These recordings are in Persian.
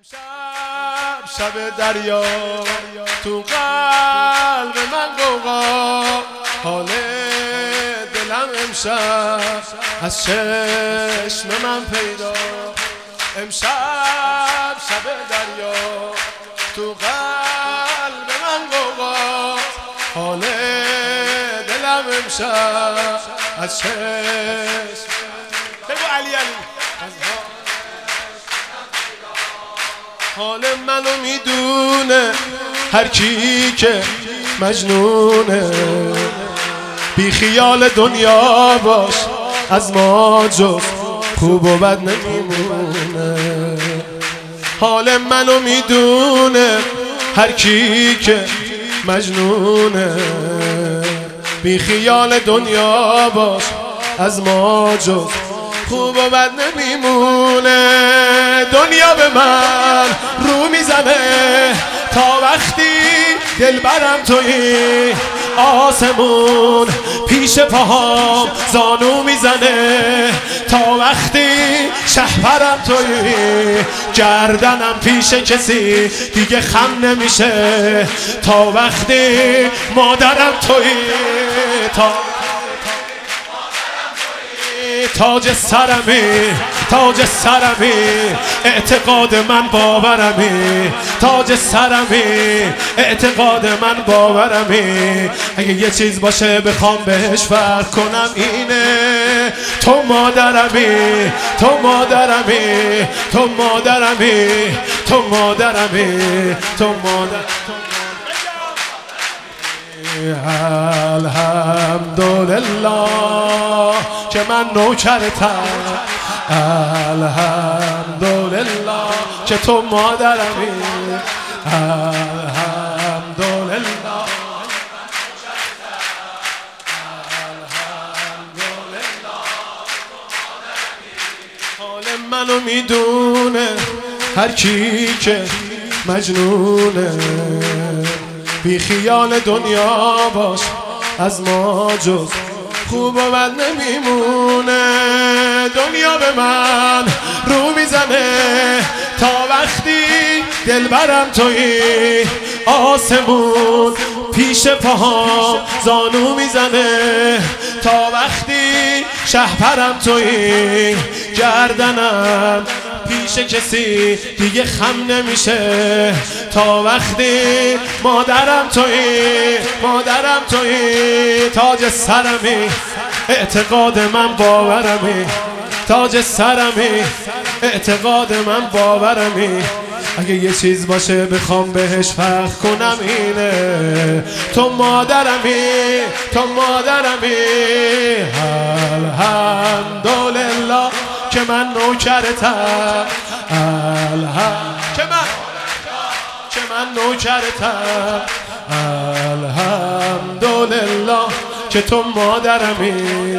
امشب شب دریا تو قلب من غوغا، حال دلم امشب از چشم من پیدا. امشب شب دریا تو قلب من غوغا، حال دلم امشب از چشم. بگو علی علی. حال منو میدونه هر کی که مجنونه، بی خیال دنیا باش از ما جز خوب و بد نمیمونه. حال منو میدونه هر کی که مجنونه، بی خیال دنیا باش از ما جز خوب و بد نمیمونه. دنیا به من رو میزنه تا وقتی دلبرم تویی، آسمون پیش پاهام زانو میزنه تا وقتی شهپرم تویی، گردنم پیش کسی دیگه خم نمیشه تا وقتی مادرم تویی. تاج سرمی، تاج سرمی، اعتقاد من باورمی، تاج سرمی، اعتقاد من باورمی. اگه یه چیز باشه بخوام بهش فرق کنم اینه، تو مادرمی، تو مادرمی، تو مادرمی، تو مادرمی، تو مادرمی. الحمدلله که من نوکرتم، الحمدلله که تو مادرمی، الحمدلله. حال منو میدونه هر کی که مجنونه، بی خیال دنیا باش از ما جز خوب و بد نمیمونه. دنیا به من رو میزنه تا وقتی دلبرم تویی، آسمون پیش پاهام زانو میزنه تا وقتی شهپرم تویی، گردنم پیش کسی دیگه خم نمیشه تا وقتی مادرم تویی، مادرم تویی. تاج سرمی، اعتقاد من باورمی، تاج سرمی، اعتقاد من باورمی. اگه یه چیز باشه بخوام بهش فرق کنم اینه، تو مادرمی، تو مادرمی. الحمدلله که من نوکرتم، که من نوکرتم، الحمدلله که تو مادرمی،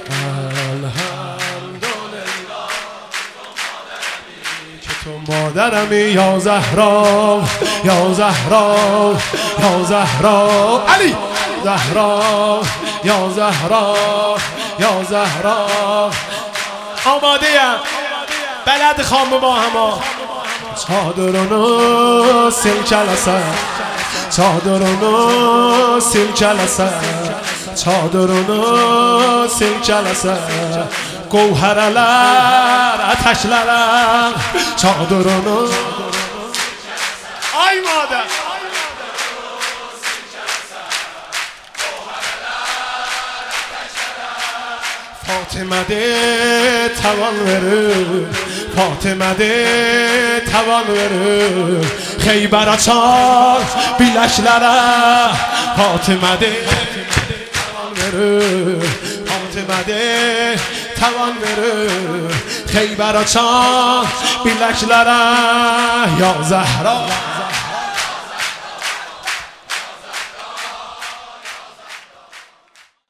مادرمی. یا زهرا، یا زهرا، یا زهرا علی، زهرا، یا زهرا، یا زهرا. آماده ام بلد خام با هما. چادرونو سیل کلسه، چادرونو سیل کلسه، چادرونو سیل کلسه، گوهرلر اتشلرم چادرونو. آی مادر فاطمه ده توان بره، فاطمه ده توان بره، خیبر açar bileklərə فاطمه ده توان بره، فاطمه ده توان بره، خیبر açar bileklərə. یا زهرا